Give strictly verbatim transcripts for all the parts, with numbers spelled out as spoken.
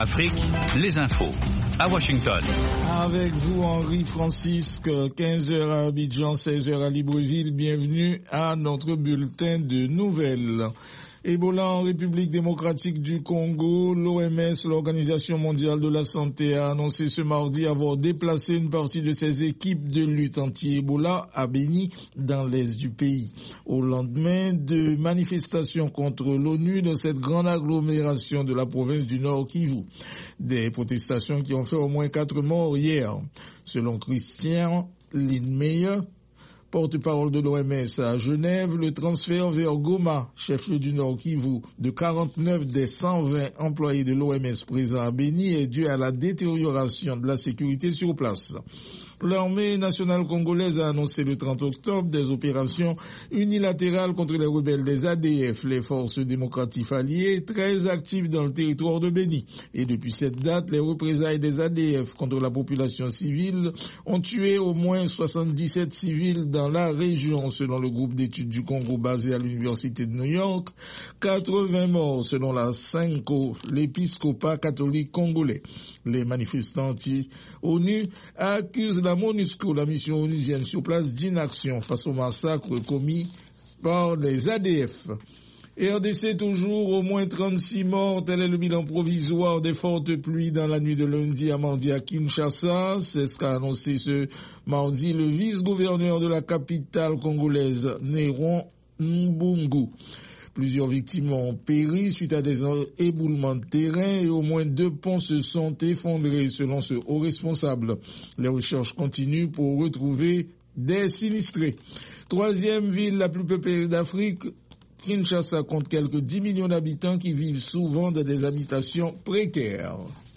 Afrique, les infos. À Washington. Avec vous, Henri Francisque, quinze heures à Abidjan, seize heures à Libreville. Bienvenue à notre bulletin de nouvelles. Ebola en République démocratique du Congo, l'O M S, l'Organisation mondiale de la santé, a annoncé ce mardi avoir déplacé une partie de ses équipes de lutte anti-Ebola à Beni, dans l'est du pays. Au lendemain de manifestations contre l'ONU dans cette grande agglomération de la province du Nord Kivu. Des protestations qui ont fait au moins quatre morts hier. Selon Christian Lindmeier, porte-parole de l'O M S à Genève, le transfert vers Goma, chef-lieu du Nord Kivu, de quarante-neuf des cent vingt employés de l'O M S présents à Beni est dû à la détérioration de la sécurité sur place. L'armée nationale congolaise a annoncé le trente octobre des opérations unilatérales contre les rebelles des A D F, les forces démocratiques alliées, très actives dans le territoire de Beni. Et depuis cette date, les représailles des A D F contre la population civile ont tué au moins soixante-dix-sept civils dans la région, selon le groupe d'études du Congo basé à l'Université de New York. quatre-vingts morts selon la Senko, l'épiscopat catholique congolais. Les manifestants anti-ONU accusent la MONUSCO, la mission onusienne sur place, d'inaction face au massacre commis par les A D F. R D C toujours, au moins trente-six morts, tel est le bilan provisoire des fortes pluies dans la nuit de lundi à mardi à Kinshasa. C'est ce qu'a annoncé ce mardi le vice-gouverneur de la capitale congolaise, Néron Mbungu. Plusieurs victimes ont péri suite à des éboulements de terrain et au moins deux ponts se sont effondrés selon ce haut responsable. Les recherches continuent pour retrouver des sinistrés. Troisième ville la plus peuplée d'Afrique, Kinshasa compte quelques dix millions d'habitants qui vivent souvent dans des habitations précaires.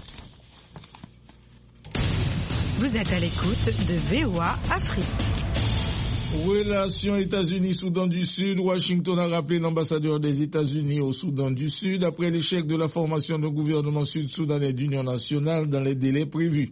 Vous êtes à l'écoute de V O A Afrique. Relations États-Unis-Soudan du Sud, Washington a rappelé l'ambassadeur des États-Unis au Soudan du Sud après l'échec de la formation d'un gouvernement sud-soudanais d'union nationale dans les délais prévus.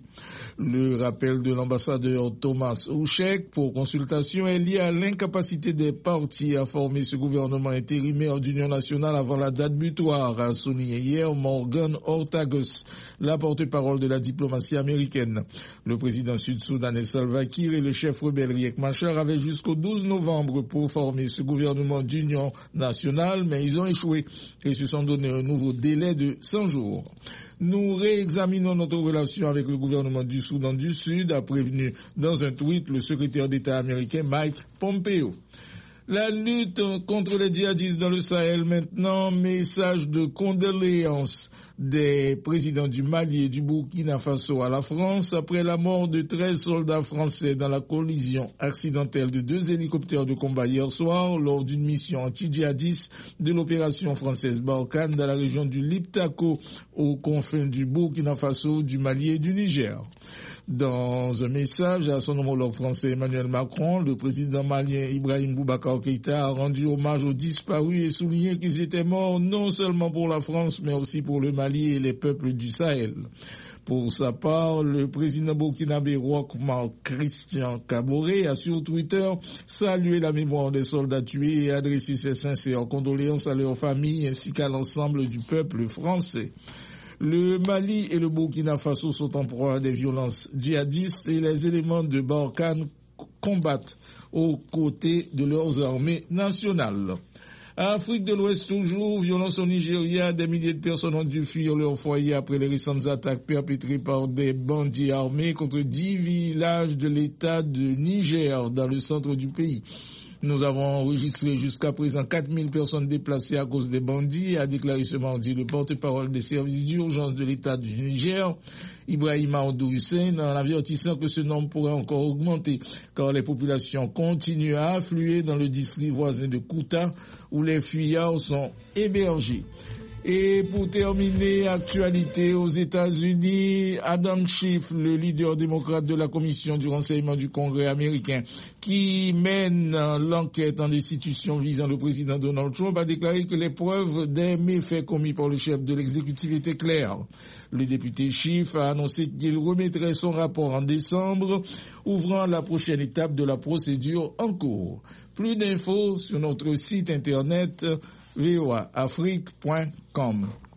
Le rappel de l'ambassadeur Thomas Ouchek pour consultation est lié à l'incapacité des partis à former ce gouvernement intérimaire d'union nationale avant la date butoir, a souligné hier Morgan Ortagus, la porte-parole de la diplomatie américaine. Le président sud-soudanais Salva Kiir et le chef rebelle Riek Machar avaient jusqu'au douze novembre pour former ce gouvernement d'union nationale, mais ils ont échoué et se sont donné un nouveau délai de cent jours. Nous réexaminons notre relation avec le gouvernement du Soudan du Sud, a prévenu dans un tweet le secrétaire d'État américain Mike Pompeo. La lutte contre les djihadistes dans le Sahel maintenant, message de condoléances des présidents du Mali et du Burkina Faso à la France après la mort de treize soldats français dans la collision accidentelle de deux hélicoptères de combat hier soir lors d'une mission anti-djihadiste de l'opération française Barkhane dans la région du Liptako aux confins du Burkina Faso, du Mali et du Niger. Dans un message à son homologue français Emmanuel Macron, le président malien Ibrahim Boubacar Keïta a rendu hommage aux disparus et souligné qu'ils étaient morts non seulement pour la France mais aussi pour le Mali et les peuples du Sahel. Pour sa part, le président burkinabé Roch Marc Christian Kaboré a sur Twitter salué la mémoire des soldats tués et adressé ses sincères condoléances à leurs familles ainsi qu'à l'ensemble du peuple français. Le Mali et le Burkina Faso sont en proie à des violences djihadistes et les éléments de Barkhane combattent aux côtés de leurs armées nationales. Afrique de l'Ouest toujours, violence au Nigeria, des milliers de personnes ont dû fuir leur foyer après les récentes attaques perpétrées par des bandits armés contre dix villages de l'État de Niger dans le centre du pays. Nous avons enregistré jusqu'à présent quatre mille personnes déplacées à cause des bandits, a déclaré ce mardi le porte-parole des services d'urgence de l'État du Niger, Ibrahima Oudou Hussein, en avertissant que ce nombre pourrait encore augmenter, car les populations continuent à affluer dans le district voisin de Kouta, où les fuyards sont hébergés. Et pour terminer, actualité aux États-Unis, Adam Schiff, le leader démocrate de la commission du renseignement du Congrès américain, qui mène l'enquête en destitution visant le président Donald Trump, a déclaré que les preuves des méfaits commis par le chef de l'exécutif étaient claires. Le député Schiff a annoncé qu'il remettrait son rapport en décembre, ouvrant la prochaine étape de la procédure en cours. Plus d'infos sur notre site internet v o a afrique point com.